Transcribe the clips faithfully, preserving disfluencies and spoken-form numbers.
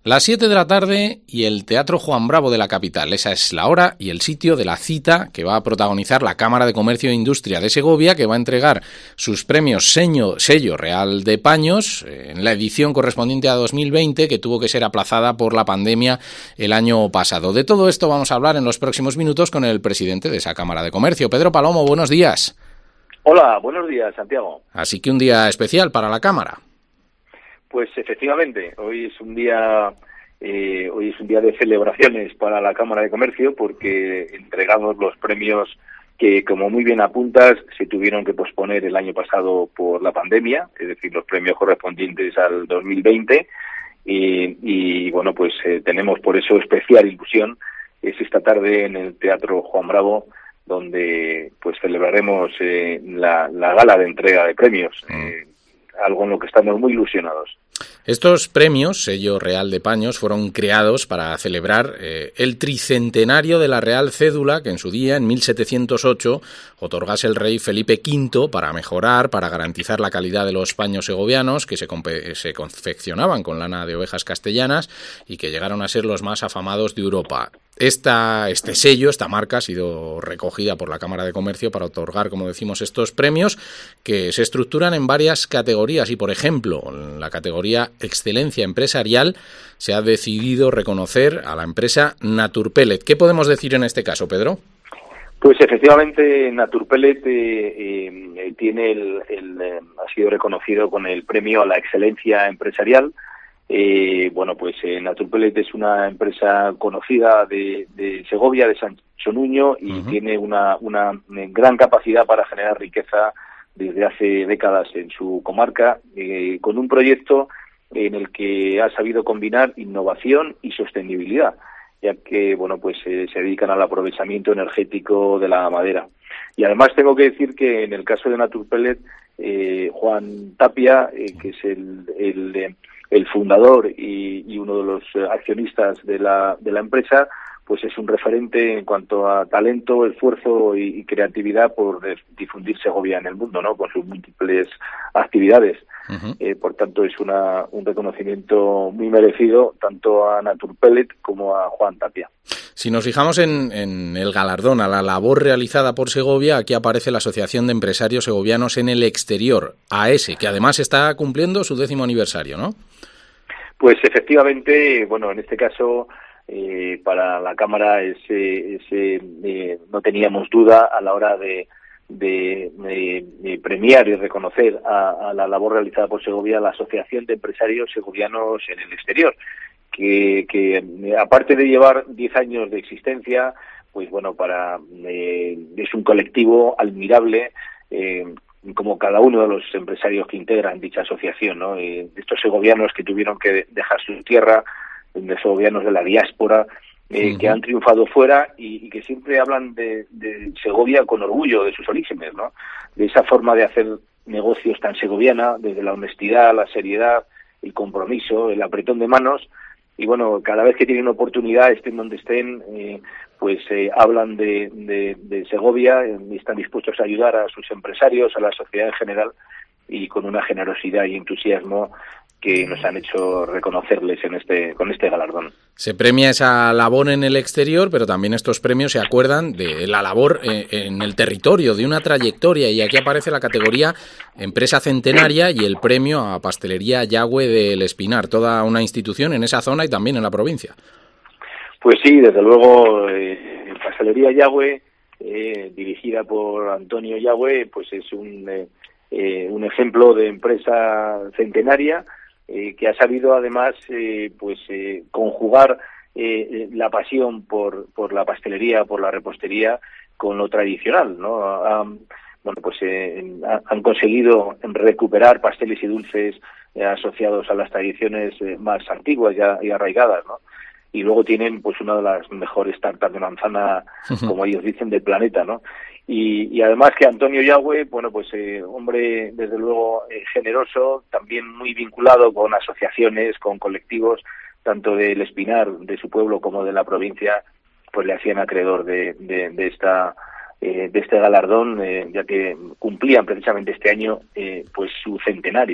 Las siete de la tarde y el Teatro Juan Bravo de la capital. Esa es la hora y el sitio de la cita que va a protagonizar la Cámara de Comercio e Industria de Segovia, que va a entregar sus premios Sello, sello Real de Paños en la edición correspondiente a dos mil veinte, que tuvo que ser aplazada por la pandemia el año pasado. De todo esto vamos a hablar en los próximos minutos con el presidente de esa Cámara de Comercio. Pedro Palomo, buenos días. Hola, buenos días, Santiago. Así que un día especial para la Cámara. Pues efectivamente, hoy es un día eh, hoy es un día de celebraciones para la Cámara de Comercio, porque entregamos los premios que, como muy bien apuntas, se tuvieron que posponer el año pasado por la pandemia, es decir, los premios correspondientes al dos mil veinte, y, y bueno, pues eh, tenemos por eso especial ilusión. Es esta tarde en el Teatro Juan Bravo, donde pues celebraremos eh, la, la gala de entrega de premios. Eh, algo en lo que estamos muy ilusionados. Estos premios, sello Real de Paños, fueron creados para celebrar eh, el tricentenario de la Real Cédula que en su día, en mil setecientos ocho, otorgase el rey Felipe quinto para mejorar, para garantizar la calidad de los paños segovianos, que se, compe- se confeccionaban con lana de ovejas castellanas y que llegaron a ser los más afamados de Europa. Esta, este sello, esta marca, ha sido recogida por la Cámara de Comercio para otorgar, como decimos, estos premios que se estructuran en varias categorías y, por ejemplo, en la categoría Excelencia Empresarial se ha decidido reconocer a la empresa Naturpellet. ¿Qué podemos decir en este caso, Pedro? Pues efectivamente, Naturpellet eh, eh, tiene el, el, eh, ha sido reconocido con el premio a la excelencia empresarial. Eh, bueno, pues eh, Naturpellet es una empresa conocida de, de Segovia, de Sancho Nuño, y uh-huh. tiene una, una gran capacidad para generar riqueza desde hace décadas en su comarca, eh, con un proyecto en el que ha sabido combinar innovación y sostenibilidad, ya que bueno, pues eh, se dedican al aprovechamiento energético de la madera. Y además tengo que decir que en el caso de Naturpellet, eh, Juan Tapia, eh, que es el, el eh, el fundador y, y uno de los accionistas de la, de la empresa, pues es un referente en cuanto a talento, esfuerzo y, y creatividad por difundir Segovia en el mundo, ¿no? Con sus múltiples actividades. Uh-huh. Eh, por tanto, es una, un reconocimiento muy merecido tanto a Naturpellet como a Juan Tapia. Si nos fijamos en, en el galardón a la labor realizada por Segovia, aquí aparece la Asociación de Empresarios Segovianos en el Exterior, A E S E, que además está cumpliendo su décimo aniversario, ¿no? Pues efectivamente, bueno, en este caso eh, para la Cámara ese, ese, eh, no teníamos duda a la hora de, de, de, de premiar y reconocer a, a la labor realizada por Segovia, la Asociación de Empresarios Segovianos en el Exterior, que, que aparte de llevar diez años de existencia, pues bueno, para eh, es un colectivo admirable, eh, como cada uno de los empresarios que integran dicha asociación, ¿no? Eh, estos segovianos que tuvieron que dejar su tierra, de segovianos de la diáspora, eh, uh-huh. que han triunfado fuera y, y que siempre hablan de, de Segovia con orgullo de sus orígenes, ¿no? De esa forma de hacer negocios tan segoviana, desde la honestidad, la seriedad, el compromiso, el apretón de manos. Y bueno, cada vez que tienen oportunidad, estén donde estén, eh, pues eh, hablan de, de, de Segovia y están dispuestos a ayudar a sus empresarios, a la sociedad en general, y con una generosidad y entusiasmo que nos han hecho reconocerles en este con este galardón. Se premia esa labor en el exterior, pero también estos premios se acuerdan de la labor en el territorio, de una trayectoria, y aquí aparece la categoría Empresa Centenaria y el premio a Pastelería Yagüe del Espinar, toda una institución en esa zona y también en la provincia. Pues sí, desde luego, eh, Pastelería Yagüe, eh, dirigida por Antonio Yagüe, pues es un, eh, eh, un ejemplo de empresa centenaria, Eh, que ha sabido además eh, pues eh, conjugar eh, la pasión por, por la pastelería, por la repostería con lo tradicional, ¿no? Um, bueno, pues eh, han conseguido recuperar pasteles y dulces eh, asociados a las tradiciones eh, más antiguas y, y arraigadas, ¿no? Y luego tienen pues una de las mejores tartas de manzana, como ellos dicen, del planeta, ¿no? Y, y además que Antonio Yagüe, bueno, pues eh, hombre desde luego eh, generoso, también muy vinculado con asociaciones, con colectivos, tanto del Espinar, de su pueblo, como de la provincia, pues le hacían acreedor de, de, de esta eh, de este galardón, eh, ya que cumplían precisamente este año eh, pues su centenario, ¿no?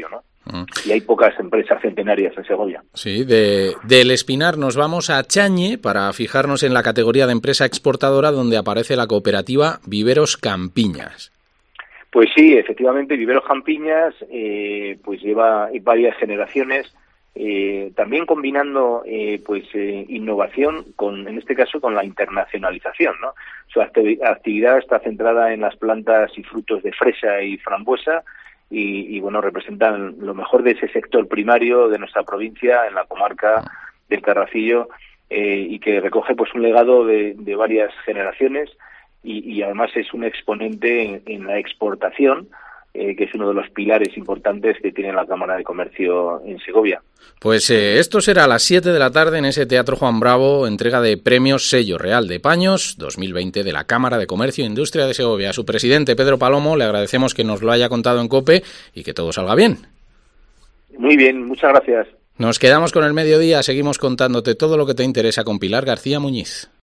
Mm. Y hay pocas empresas centenarias en Segovia. Sí, de, del Espinar nos vamos a Chañe para fijarnos en la categoría de empresa exportadora donde aparece la cooperativa Viveros Campiñas. Pues sí, efectivamente, Viveros Campiñas eh, pues lleva varias generaciones, eh, también combinando eh, pues eh, innovación con, en este caso, con la internacionalización, ¿no? Su actividad está centrada en las plantas y frutos de fresa y frambuesa y, y bueno, representan lo mejor de ese sector primario de nuestra provincia en la comarca del Carracillo eh, y que recoge pues un legado de, de varias generaciones. Y, y además es un exponente en, en la exportación, eh, que es uno de los pilares importantes que tiene la Cámara de Comercio en Segovia. Pues eh, esto será a las siete de la tarde en ese Teatro Juan Bravo, entrega de premios Sello Real de Paños dos mil veinte de la Cámara de Comercio e Industria de Segovia. A su presidente, Pedro Palomo, le agradecemos que nos lo haya contado en COPE y que todo salga bien. Muy bien, muchas gracias. Nos quedamos con el mediodía, seguimos contándote todo lo que te interesa con Pilar García Muñiz.